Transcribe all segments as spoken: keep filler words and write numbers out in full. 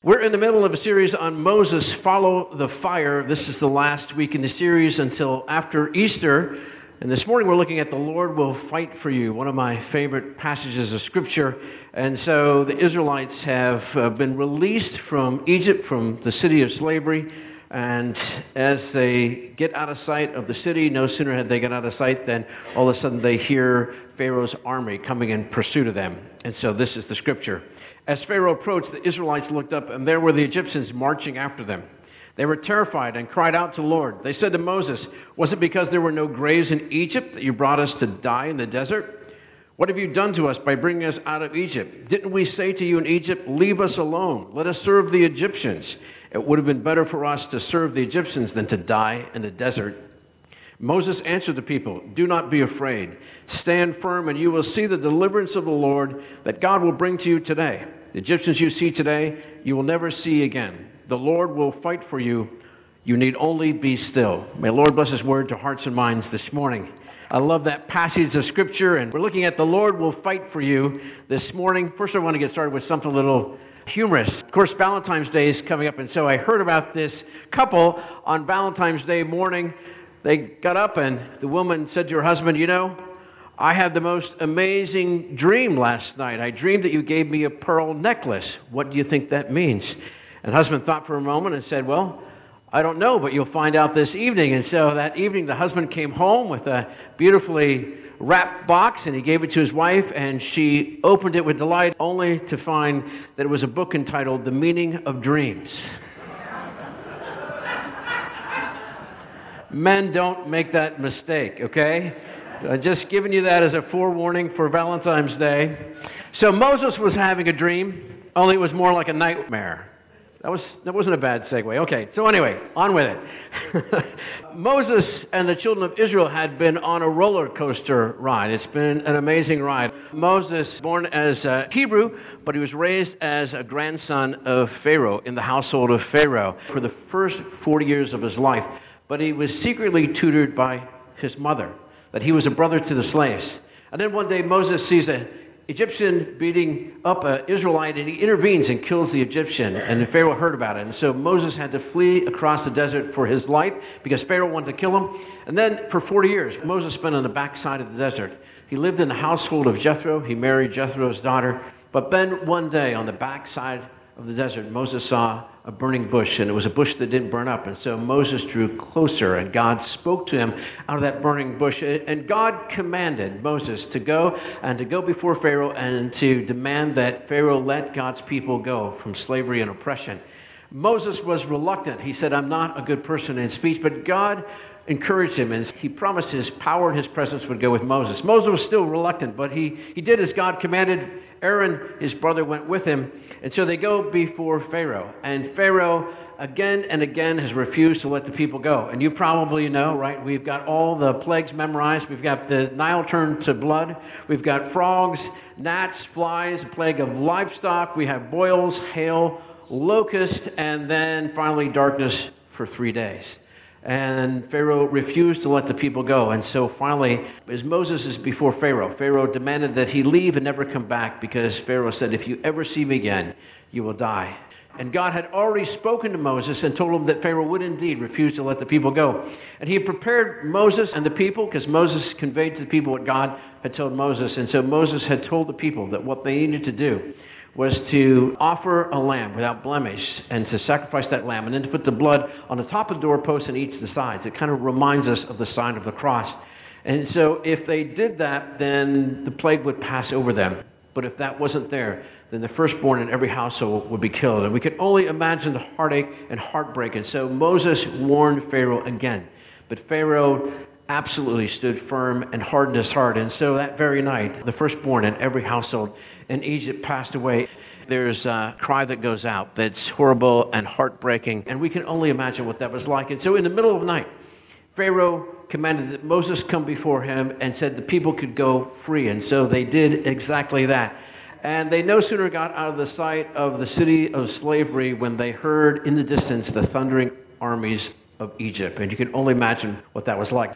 We're in the middle of a series on Moses, Follow the Fire. This is the last week in the series until after Easter. And this morning we're looking at the Lord will fight for you, one of my favorite passages of Scripture. And so the Israelites have uh, been released from Egypt, from the city of slavery. And as they get out of sight of the city, no sooner had they got out of sight than all of a sudden they hear Pharaoh's army coming in pursuit of them. And so this is the Scripture. As Pharaoh approached, the Israelites looked up, and there were the Egyptians marching after them. They were terrified and cried out to the Lord. They said to Moses, "Was it because there were no graves in Egypt that you brought us to die in the desert? What have you done to us by bringing us out of Egypt? Didn't we say to you in Egypt, 'Leave us alone, let us serve the Egyptians'? It would have been better for us to serve the Egyptians than to die in the desert." Moses answered the people, "Do not be afraid. Stand firm, and you will see the deliverance of the Lord that God will bring to you today. The Egyptians you see today, you will never see again. The Lord will fight for you. You need only be still." May the Lord bless His word to hearts and minds this morning. I love that passage of Scripture, and we're looking at the Lord will fight for you this morning. First, I want to get started with something a little humorous. Of course, Valentine's Day is coming up, and so I heard about this couple on Valentine's Day morning. They got up, and the woman said to her husband, "You know, I had the most amazing dream last night. I dreamed that you gave me a pearl necklace. What do you think that means?" And the husband thought for a moment and said, "Well, I don't know, but you'll find out this evening." And so that evening, the husband came home with a beautifully wrapped box, and he gave it to his wife, and she opened it with delight, only to find that it was a book entitled The Meaning of Dreams. Men don't make that mistake, okay? Uh, just giving you that as a forewarning for Valentine's Day. So Moses was having a dream, only it was more like a nightmare. That was that wasn't a bad segue. Okay, so anyway, on with it. Moses and the children of Israel had been on a roller coaster ride. It's been an amazing ride. Moses, born as a Hebrew, but he was raised as a grandson of Pharaoh in the household of Pharaoh for the first forty years of his life. But he was secretly tutored by his mother, that he was a brother to the slaves. And then one day Moses sees an Egyptian beating up an Israelite, and he intervenes and kills the Egyptian, and Pharaoh heard about it. And so Moses had to flee across the desert for his life because Pharaoh wanted to kill him. And then for forty years, Moses spent on the backside of the desert. He lived in the household of Jethro. He married Jethro's daughter. But then one day on the backside of the desert, Moses saw a burning bush, and it was a bush that didn't burn up. And so Moses drew closer, and God spoke to him out of that burning bush. And God commanded Moses to go and to go before Pharaoh and to demand that Pharaoh let God's people go from slavery and oppression. Moses was reluctant. He said, "I'm not a good person in speech," but God encouraged him, and he promised his power and his presence would go with Moses. Moses was still reluctant, but he, he did as God commanded. Aaron, his brother, went with him. And so they go before Pharaoh. And Pharaoh, again and again, has refused to let the people go. And you probably know, right? We've got all the plagues memorized. We've got the Nile turned to blood. We've got frogs, gnats, flies, a plague of livestock. We have boils, hail, locust, and then finally darkness for three days. And Pharaoh refused to let the people go. And so finally, as Moses is before Pharaoh, Pharaoh demanded that he leave and never come back, because Pharaoh said, "If you ever see me again, you will die." And God had already spoken to Moses and told him that Pharaoh would indeed refuse to let the people go. And he had prepared Moses and the people, because Moses conveyed to the people what God had told Moses. And so Moses had told the people that what they needed to do was to offer a lamb without blemish and to sacrifice that lamb, and then to put the blood on the top of the doorpost and each of the sides. It kind of reminds us of the sign of the cross. And so if they did that, then the plague would pass over them. But if that wasn't there, then the firstborn in every household would be killed. And we can only imagine the heartache and heartbreak. And so Moses warned Pharaoh again. But Pharaoh absolutely stood firm and hardened his heart. And so that very night, the firstborn in every household in Egypt passed away. There's a cry that goes out that's horrible and heartbreaking, and we can only imagine what that was like. And so in the middle of the night, Pharaoh commanded that Moses come before him and said the people could go free. And so they did exactly that. And they no sooner got out of the sight of the city of slavery when they heard in the distance the thundering armies of Egypt. And you can only imagine what that was like.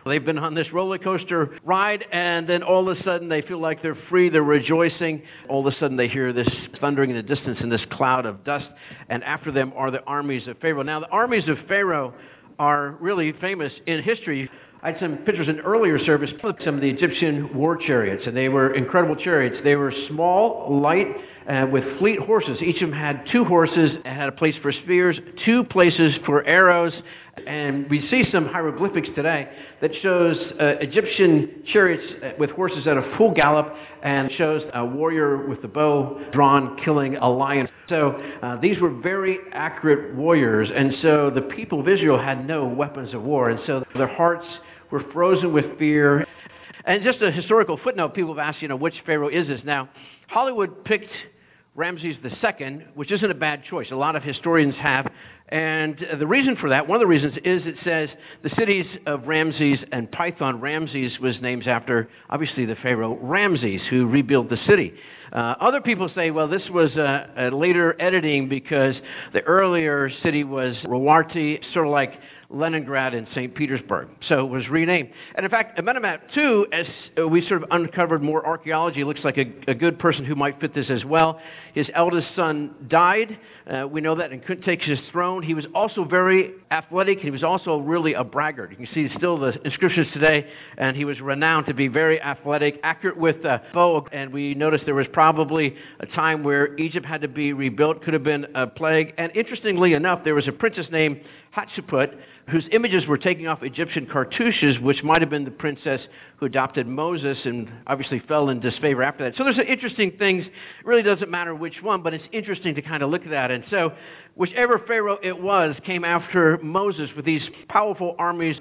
They've been on this roller coaster ride, and then all of a sudden they feel like they're free, they're rejoicing. All of a sudden they hear this thundering in the distance and this cloud of dust, and after them are the armies of Pharaoh. Now, the armies of Pharaoh are really famous in history. I had some pictures in earlier service of some of the Egyptian war chariots, and they were incredible chariots. They were small, light, uh, with fleet horses. Each of them had two horses and had a place for spears, two places for arrows, and we see some hieroglyphics today that shows uh, Egyptian chariots with horses at a full gallop and shows a warrior with the bow drawn killing a lion. So uh, these were very accurate warriors, and so the people of Israel had no weapons of war, and so their hearts were frozen with fear. And just a historical footnote, people have asked, you know, which Pharaoh is this? Now, Hollywood picked Ramses the Second, which isn't a bad choice. A lot of historians have. And the reason for that, one of the reasons is it says the cities of Ramses and Pithom. Ramses was named after, obviously, the Pharaoh Ramses, who rebuilt the city. Uh, other people say, well, this was a, a later editing because the earlier city was Rawarti, sort of like Leningrad and Saint Petersburg. So it was renamed. And in fact, Amenemhat the Second, as we sort of uncovered more archaeology, looks like a, a good person who might fit this as well. His eldest son died. Uh, we know that, and couldn't take his throne. He was also very athletic. He was also really a braggart. You can see still the inscriptions today, and he was renowned to be very athletic, accurate with the bow. And we noticed there was probably a time where Egypt had to be rebuilt, could have been a plague. And interestingly enough, there was a princess named Hatshepsut, whose images were taken off Egyptian cartouches, which might have been the princess who adopted Moses and obviously fell in disfavor after that. So there's some interesting things. It really doesn't matter which one, but it's interesting to kind of look at that. And so whichever Pharaoh it was came after Moses with these powerful armies.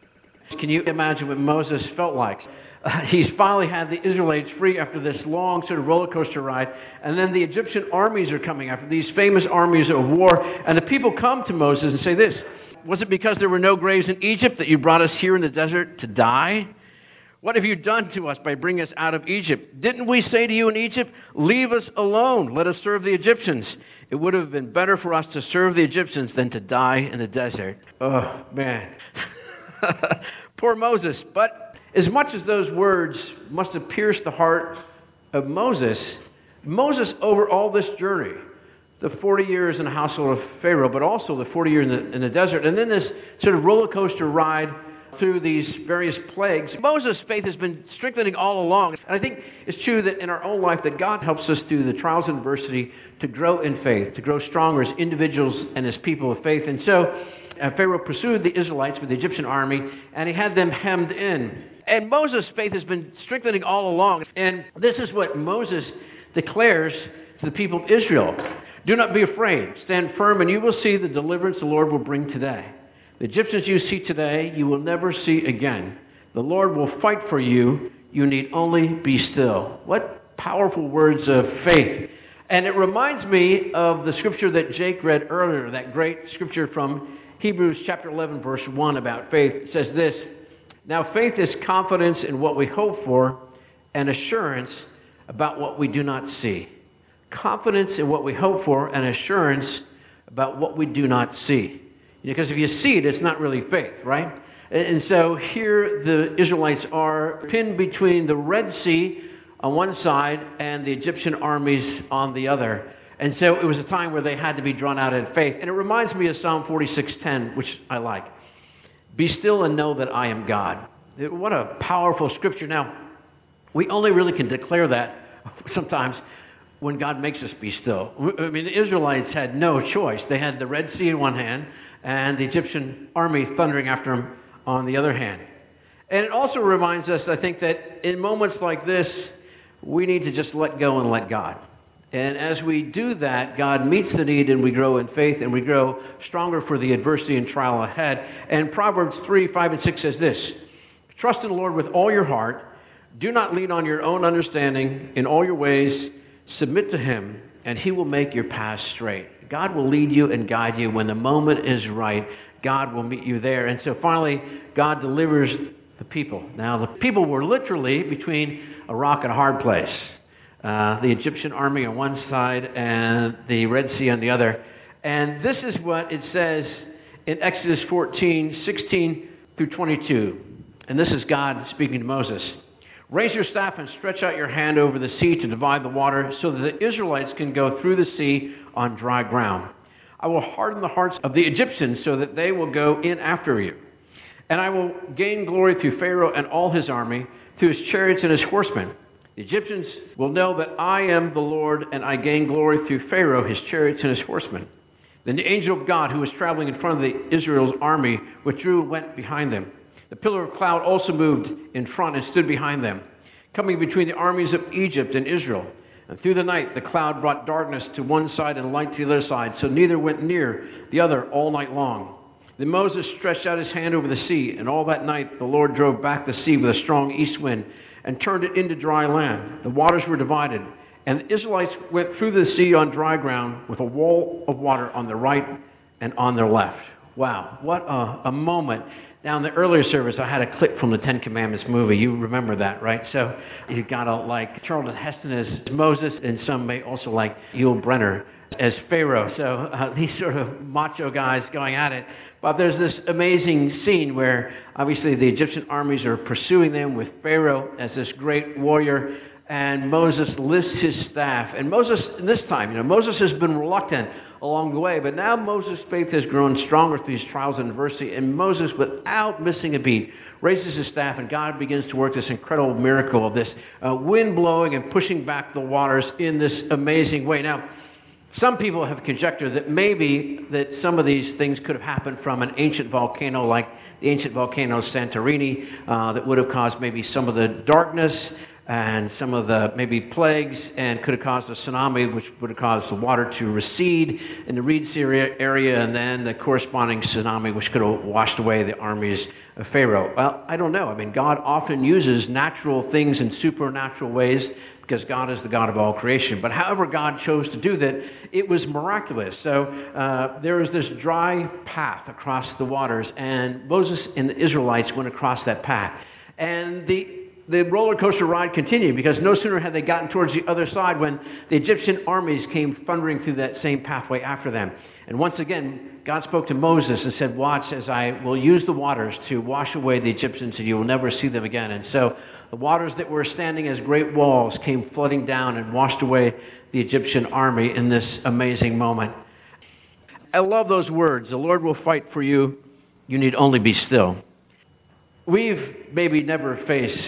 Can you imagine what Moses felt like? Uh, he's finally had the Israelites free after this long sort of roller coaster ride, and then the Egyptian armies are coming after these famous armies of war, and the people come to Moses and say this: was it because there were no graves in Egypt that you brought us here in the desert to die? What have you done to us by bringing us out of Egypt? Didn't we say to you in Egypt, leave us alone, let us serve the Egyptians? It would have been better for us to serve the Egyptians than to die in the desert. Oh, man. Poor Moses. But as much as those words must have pierced the heart of Moses, Moses, over all this journey, the forty years in the household of Pharaoh, but also the forty years in the, in the desert, and then this sort of roller coaster ride through these various plagues, Moses' faith has been strengthening all along. And I think it's true that in our own life that God helps us through the trials and adversity to grow in faith, to grow stronger as individuals and as people of faith. And so uh, Pharaoh pursued the Israelites with the Egyptian army, and he had them hemmed in. And Moses' faith has been strengthening all along. And this is what Moses declares to the people of Israel. Do not be afraid. Stand firm, and you will see the deliverance the Lord will bring today. The Egyptians you see today, you will never see again. The Lord will fight for you. You need only be still. What powerful words of faith. And it reminds me of the scripture that Jake read earlier, that great scripture from Hebrews chapter eleven, verse one about faith. It says this: now faith is confidence in what we hope for and assurance about what we do not see. Confidence in what we hope for and assurance about what we do not see. Because if you see it, it's not really faith, right? And so here the Israelites are pinned between the Red Sea on one side and the Egyptian armies on the other. And so it was a time where they had to be drawn out in faith. And it reminds me of Psalm forty-six ten, which I like. Be still and know that I am God. What a powerful scripture. Now, we only really can declare that sometimes when God makes us be still. I mean, the Israelites had no choice. They had the Red Sea in one hand and the Egyptian army thundering after them on the other hand. And it also reminds us, I think, that in moments like this, we need to just let go and let God. And as we do that, God meets the need and we grow in faith and we grow stronger for the adversity and trial ahead. And Proverbs three, five, and six says this: trust in the Lord with all your heart. Do not lean on your own understanding. In all your ways, submit to him, and he will make your path straight. God will lead you and guide you. When the moment is right, God will meet you there. And so finally, God delivers the people. Now, the people were literally between a rock and a hard place. Uh, the Egyptian army on one side and the Red Sea on the other. And this is what it says in Exodus fourteen, sixteen through twenty-two. And this is God speaking to Moses. Raise your staff and stretch out your hand over the sea to divide the water so that the Israelites can go through the sea on dry ground. I will harden the hearts of the Egyptians so that they will go in after you. And I will gain glory through Pharaoh and all his army, through his chariots and his horsemen. The Egyptians will know that I am the Lord, and I gain glory through Pharaoh, his chariots, and his horsemen. Then the angel of God, who was traveling in front of the Israel's army, withdrew and went behind them. The pillar of cloud also moved in front and stood behind them, coming between the armies of Egypt and Israel. And through the night the cloud brought darkness to one side and light to the other side, so neither went near the other all night long. Then Moses stretched out his hand over the sea, and all that night the Lord drove back the sea with a strong east wind and turned it into dry land. The waters were divided, and the Israelites went through the sea on dry ground with a wall of water on their right and on their left. Wow, what a, a moment. Now, in the earlier service, I had a clip from the Ten Commandments movie. You remember that, right? So you got to like Charlton Heston as Moses, and some may also like Yul Brynner as Pharaoh. So uh, these sort of macho guys going at it. But there's this amazing scene where obviously the Egyptian armies are pursuing them with Pharaoh as this great warrior, and Moses lifts his staff. And Moses, this time, you know, Moses has been reluctant along the way, but now Moses' faith has grown stronger through these trials and adversity, and Moses, without missing a beat, raises his staff, and God begins to work this incredible miracle of this uh, wind blowing and pushing back the waters in this amazing way. Now, some people have conjectured that maybe that some of these things could have happened from an ancient volcano like the ancient volcano Santorini uh, that would have caused maybe some of the darkness and some of the maybe plagues, and could have caused a tsunami, which would have caused the water to recede in the Reed Sea area, and then the corresponding tsunami, which could have washed away the armies of Pharaoh. Well, I don't know. I mean, God often uses natural things in supernatural ways because God is the God of all creation. But however God chose to do that, it was miraculous. So uh, there was this dry path across the waters, and Moses and the Israelites went across that path. And the The roller coaster ride continued, because no sooner had they gotten towards the other side when the Egyptian armies came thundering through that same pathway after them. And once again, God spoke to Moses and said, watch as I will use the waters to wash away the Egyptians, and you will never see them again. And so the waters that were standing as great walls came flooding down and washed away the Egyptian army in this amazing moment. I love those words. The Lord will fight for you. You need only be still. We've maybe never faced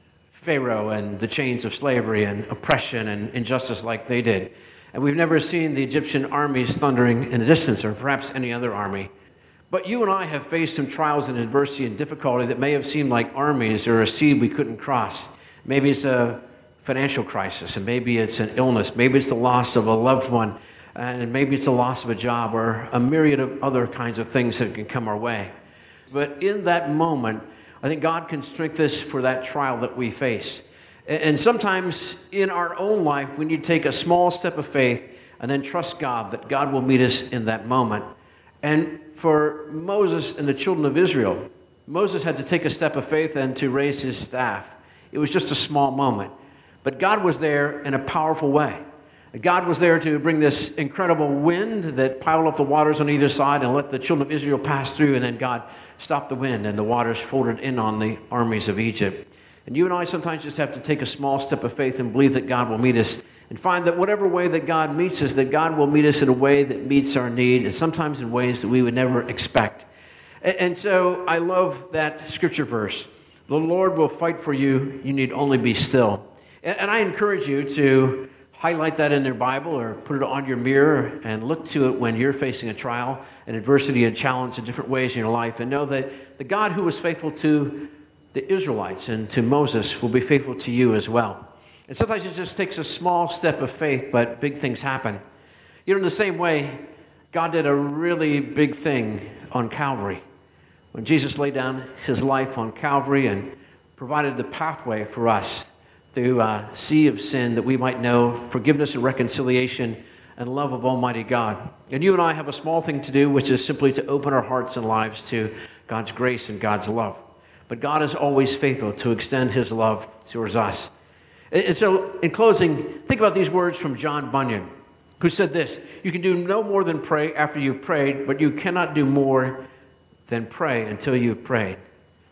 Pharaoh and the chains of slavery and oppression and injustice like they did. And we've never seen the Egyptian armies thundering in the distance, or perhaps any other army. But you and I have faced some trials and adversity and difficulty that may have seemed like armies or a sea we couldn't cross. Maybe it's a financial crisis, and maybe it's an illness. Maybe it's the loss of a loved one, and maybe it's the loss of a job, or a myriad of other kinds of things that can come our way. But in that moment, I think God can strengthen us for that trial that we face. And sometimes in our own life, we need to take a small step of faith and then trust God that God will meet us in that moment. And for Moses and the children of Israel, Moses had to take a step of faith and to raise his staff. It was just a small moment. But God was there in a powerful way. God was there to bring this incredible wind that piled up the waters on either side and let the children of Israel pass through, and then God stopped the wind and the waters folded in on the armies of Egypt. And you and I sometimes just have to take a small step of faith and believe that God will meet us, and find that whatever way that God meets us, that God will meet us in a way that meets our need, and sometimes in ways that we would never expect. And, and so I love that scripture verse. The Lord will fight for you. You need only be still. And, and I encourage you to highlight that in your Bible, or put it on your mirror and look to it when you're facing a trial and adversity and challenge in different ways in your life, and know that the God who was faithful to the Israelites and to Moses will be faithful to you as well. And sometimes it just takes a small step of faith, but big things happen. You know, in the same way, God did a really big thing on Calvary. When Jesus laid down his life on Calvary and provided the pathway for us through a sea of sin, that we might know forgiveness and reconciliation and love of Almighty God. And you and I have a small thing to do, which is simply to open our hearts and lives to God's grace and God's love. But God is always faithful to extend his love towards us. And so, in closing, think about these words from John Bunyan, who said this: you can do no more than pray after you've prayed, but you cannot do more than pray until you've prayed.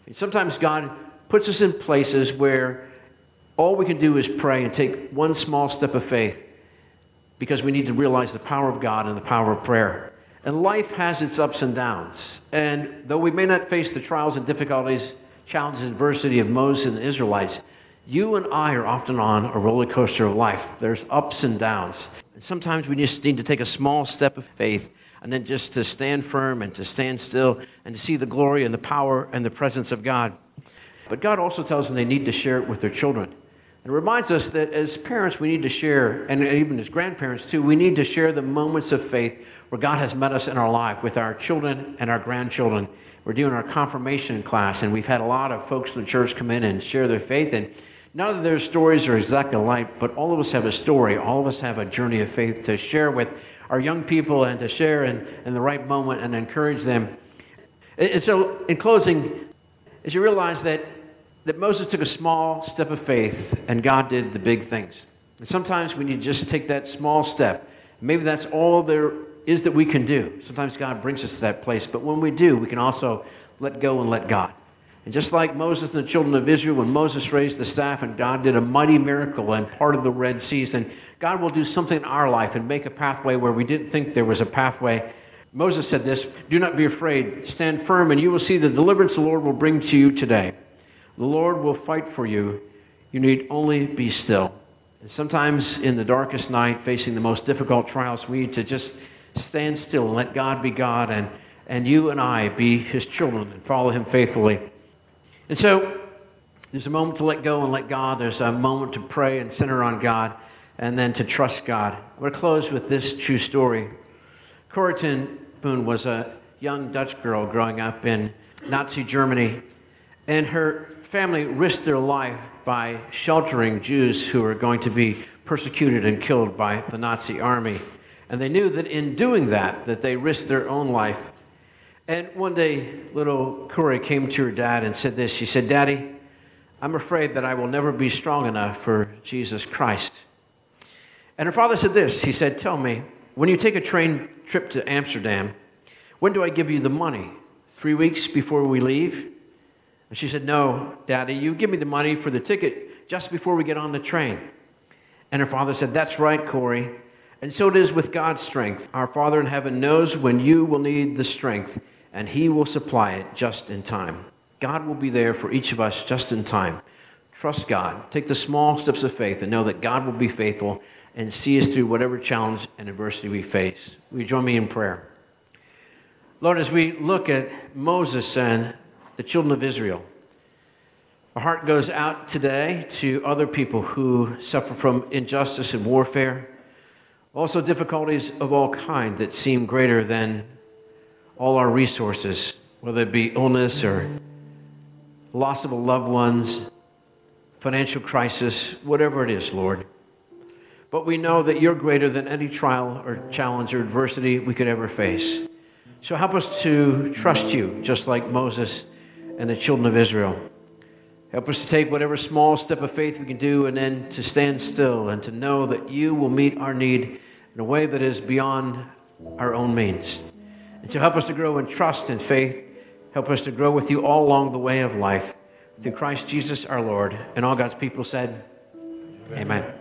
Sometimes God puts us in places where all we can do is pray and take one small step of faith because we need to realize the power of God and the power of prayer. And life has its ups and downs. And though we may not face the trials and difficulties, challenges, and adversity of Moses and the Israelites, you and I are often on a roller coaster of life. There's ups and downs. And sometimes we just need to take a small step of faith and then just to stand firm and to stand still and to see the glory and the power and the presence of God. But God also tells them they need to share it with their children. It reminds us that as parents we need to share, and even as grandparents too, we need to share the moments of faith where God has met us in our life with our children and our grandchildren. We're doing our confirmation class, and we've had a lot of folks in the church come in and share their faith. And none of their stories are exactly alike, but all of us have a story. All of us have a journey of faith to share with our young people and to share in, in the right moment and encourage them. And so, in closing, as you realize that, that Moses took a small step of faith and God did the big things. And sometimes we need to just take that small step. Maybe that's all there is that we can do. Sometimes God brings us to that place. But when we do, we can also let go and let God. And just like Moses and the children of Israel, when Moses raised the staff and God did a mighty miracle and parted the Red Seas, and God will do something in our life and make a pathway where we didn't think there was a pathway. Moses said this, "Do not be afraid. Stand firm, and you will see the deliverance the Lord will bring to you today. The Lord will fight for you. You need only be still." And sometimes in the darkest night, facing the most difficult trials, we need to just stand still and let God be God, and, and you and I be His children and follow Him faithfully. And so there's a moment to let go and let God. There's a moment to pray and center on God, and then to trust God. I'm going to close with this true story. Corrie ten Boom was a young Dutch girl growing up in Nazi Germany, and her family risked their life by sheltering Jews who were going to be persecuted and killed by the Nazi army. And they knew that in doing that, that they risked their own life. And one day, little Corrie came to her dad and said this. She said, "Daddy, I'm afraid that I will never be strong enough for Jesus Christ." And her father said this. He said, "Tell me, when you take a train trip to Amsterdam, when do I give you the money? Three weeks before we leave?" And she said, "No, Daddy, you give me the money for the ticket just before we get on the train." And her father said, "That's right, Corrie. And so it is with God's strength. Our Father in heaven knows when you will need the strength, and He will supply it just in time. God will be there for each of us just in time. Trust God. Take the small steps of faith and know that God will be faithful and see us through whatever challenge and adversity we face." Will you join me in prayer? Lord, as we look at Moses and the children of Israel, our heart goes out today to other people who suffer from injustice and warfare, also difficulties of all kind that seem greater than all our resources, whether it be illness or loss of a loved ones, financial crisis, whatever it is, Lord. But we know that you're greater than any trial or challenge or adversity we could ever face. So help us to trust you, just like Moses and the children of Israel. Help us to take whatever small step of faith we can do and then to stand still and to know that you will meet our need in a way that is beyond our own means. And to help us to grow in trust and faith, help us to grow with you all along the way of life. Through Christ Jesus our Lord. And all God's people said, Amen. Amen.